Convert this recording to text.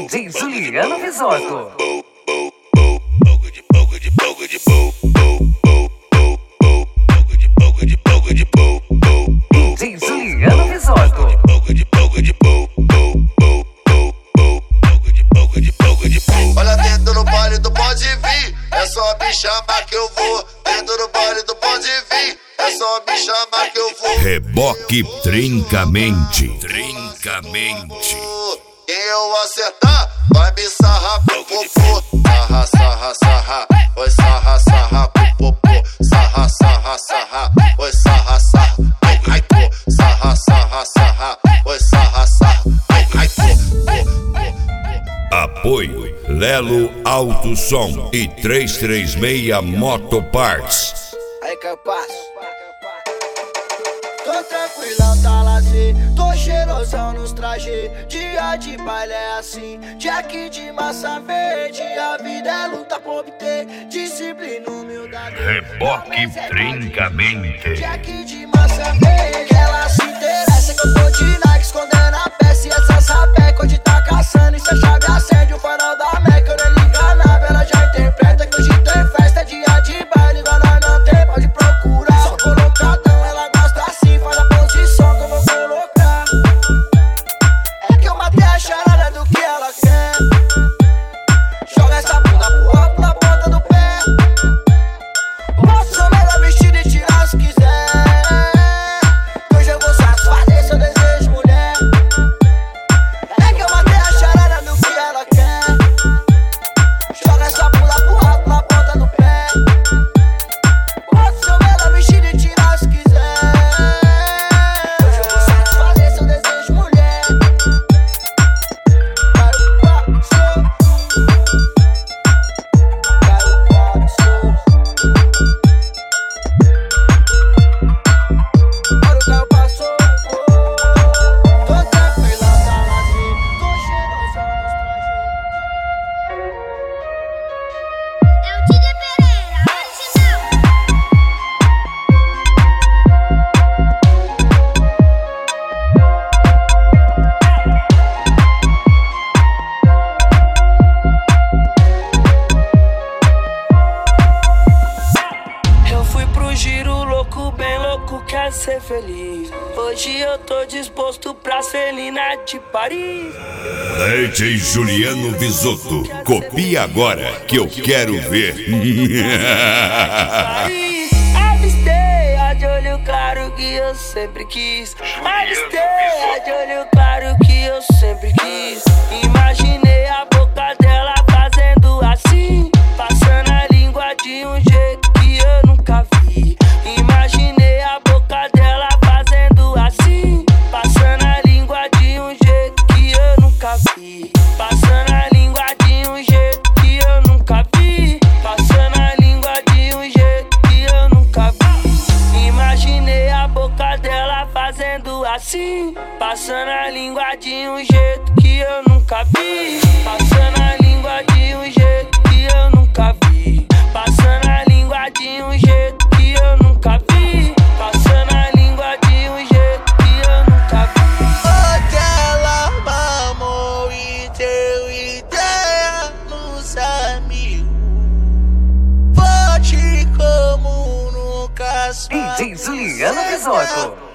DJ Juliano Risotto. DJ Juliano Risotto. Olha dentro no baile do pode vir, é só me chamar que eu vou. Dentro no baile do pode vir, é só me chamar que eu vou. Reboque trincamente. Quem eu acertar, vai me sarrar pro popô. Sarra, sarra, sarra, oi sarra, sarra pro popô. Sarra, sarra, sarra, oi sarra, sarra, ai, ai, pô. Sarra, sarra, sarra, oi sarra, sarra, ai, ai, pô. Apoio Lelo Alto Som e 336 Motoparts. Aí, capaz. Tô tranquilão, tá lazer. Tô cheirosão nos trajes. Dia de baile é assim. Jack de massa verde. A vida é luta por obter. Disciplina, humildade. Reboque trincamente. Jack de massa verde. Ela se interessa que eu tô de Nike escondendo a peça. E essa sapeca onde tá caçando. E se a chave acende o farol da Meca. Eu nem liga nada, ela já interpreta que hoje tem festa. Dia de baile, igual nós não tem. Pode procurar. Só colocadão, ela gosta assim. Faz a posição que eu vou colocar. É que eu matei a charada do que ela quer. Joga essa bunda pro alto na ponta do pé. Posso chamar ela vestida e tirar se quiser. Hoje eu vou satisfazer seu desejo, mulher. É que eu matei a charada do que ela quer. Joga essa bunda pro alto na ponta do pé. Posso chamar ela vestida e tirar se quiser. Hoje eu vou satisfazer seu desejo, mulher. Eu fui pro giro louco, bem louco, quer ser feliz. Hoje eu tô disposto pra Celina de Paris. DJ Juliano Risotto. Copia agora que eu quero ver. Avistei a de olho claro que eu sempre quis. Avistei a de olho claro que eu sempre quis. Imaginei a boca dela fazendo assim, passando a língua de um jeito que eu nunca vi. Imaginei a boca dela fazendo assim, passando a língua de um jeito que eu nunca vi. Passando a língua de um jeito que eu nunca vi. Passando a língua de um jeito que eu nunca vi. Imaginei a boca dela fazendo assim, passando a língua de um jeito que eu nunca vi. Passando a língua de um jeito que eu nunca vi. Passando a língua de um jeito que eu nunca vi. Passando a língua de um jeito que eu nunca vi. Aquela mamou e deu ideia nos amigos. Forte como nunca. DJ Juliano Risotto.